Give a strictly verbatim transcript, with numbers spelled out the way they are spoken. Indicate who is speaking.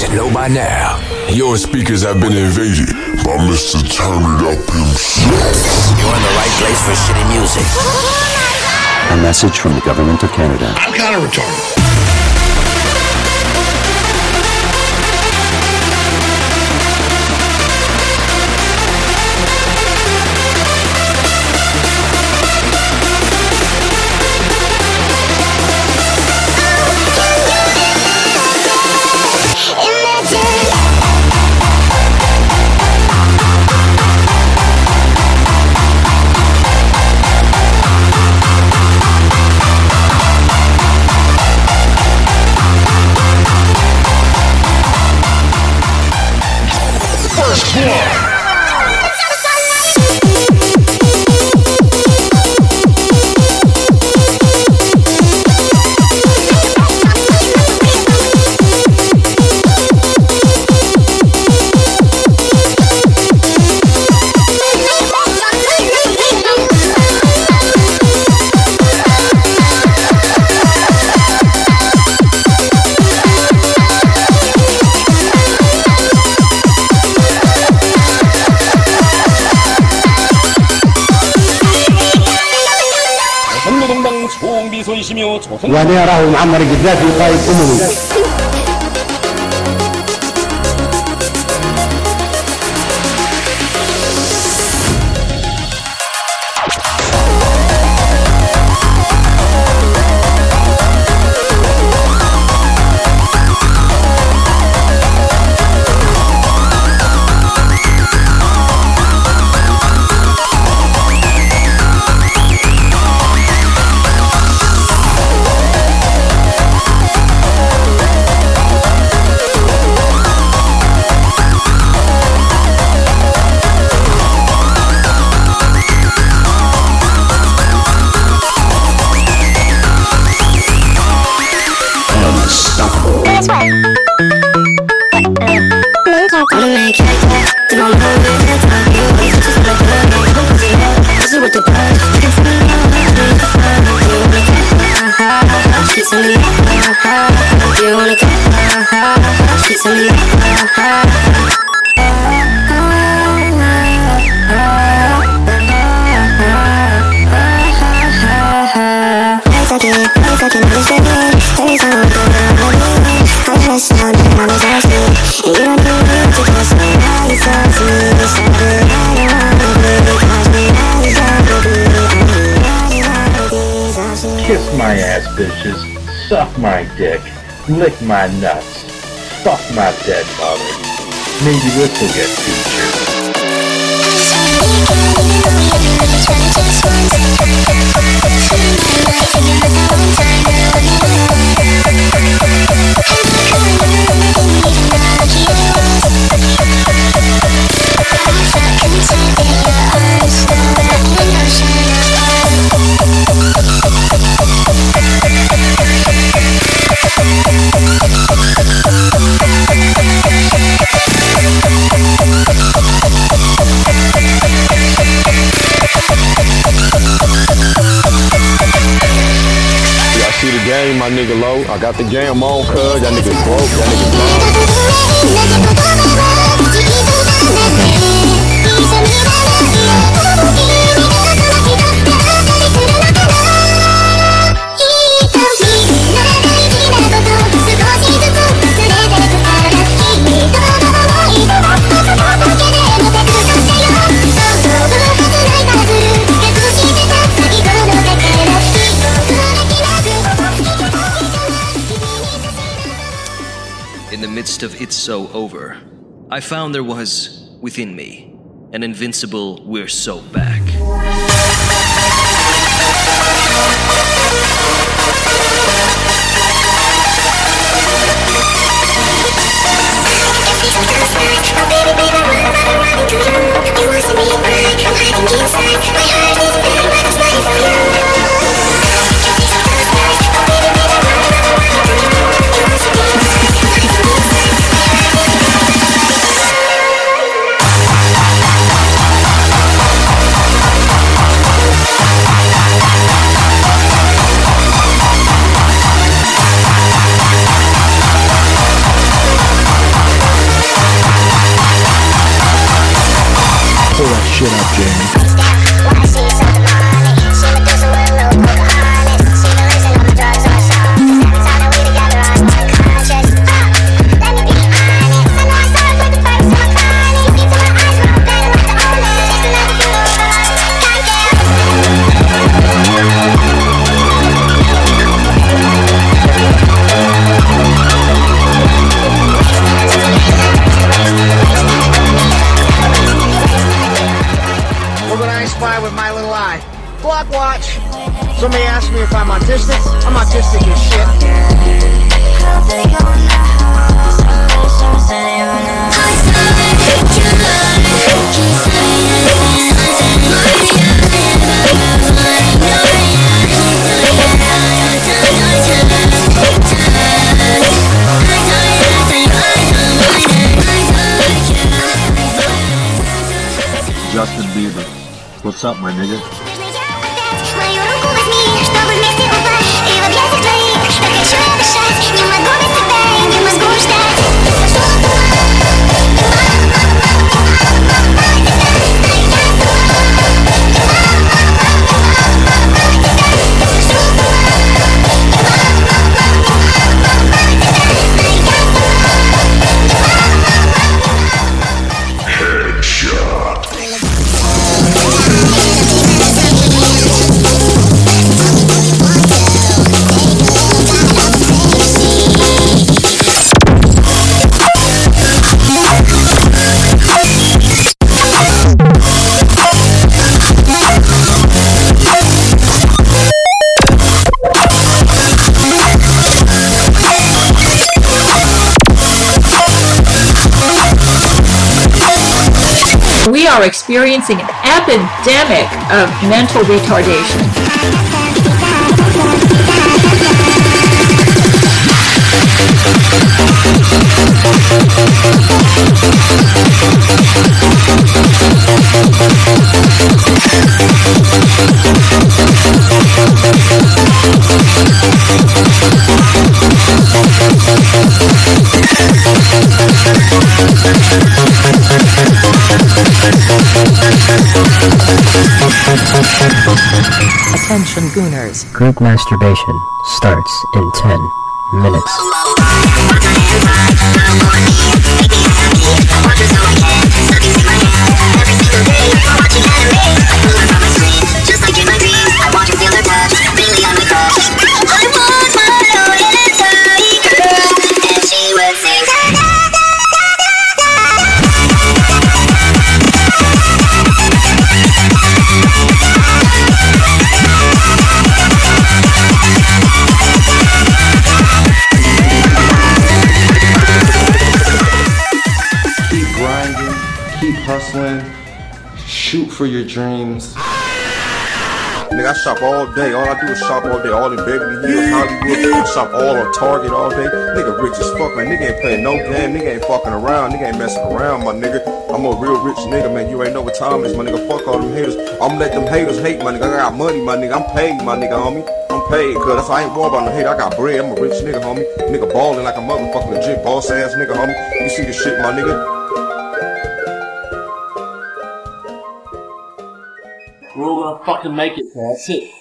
Speaker 1: know by now, your speakers have been invaded by Mister Turn It Up himself.
Speaker 2: You're in the right place for shitty music.
Speaker 3: A message from the government of Canada.
Speaker 4: I'm kind of retarded.
Speaker 5: وأنا أراه معمر القذافي قائد أموي.
Speaker 6: Kiss my ass, bitches. Suck my dick. Lick my nuts. Fuck my dead mother. Maybe this will get featured.
Speaker 7: See the game, my nigga low. I got the game on, cuz. That nigga broke, that nigga
Speaker 8: In the midst of It's So Over, I found there was, within me, an invincible We're So Back.
Speaker 9: We'll be right back.
Speaker 4: With my little eye. Block watch. Somebody asked me if I'm autistic. I'm autistic as shit.
Speaker 9: Justin Bieber. What's up, my nigga?
Speaker 10: We are experiencing an epidemic of mental retardation.
Speaker 11: Attention Gooners.
Speaker 3: Group masturbation starts in ten minutes.
Speaker 12: Hustling, shoot for your dreams. Nigga, I shop all day. All I do is shop all day. All in Beverly Hills, Hollywood. I shop all on Target all day. Nigga rich as fuck, man. Nigga ain't playing no game. Nigga ain't fucking around. Nigga ain't messing around, my nigga. I'm a real rich nigga, man. You ain't know what time is, my nigga. Fuck all them haters. I'm let them haters hate, my nigga. I got money, my nigga. I'm paid, my nigga, homie. I'm paid, cuz that's why I ain't worried about no hate. I got bread. I'm a rich nigga, homie. Nigga balling like a motherfucking legit boss ass nigga, homie. You see the shit, my nigga?
Speaker 13: We're all gonna fucking make it, that's it.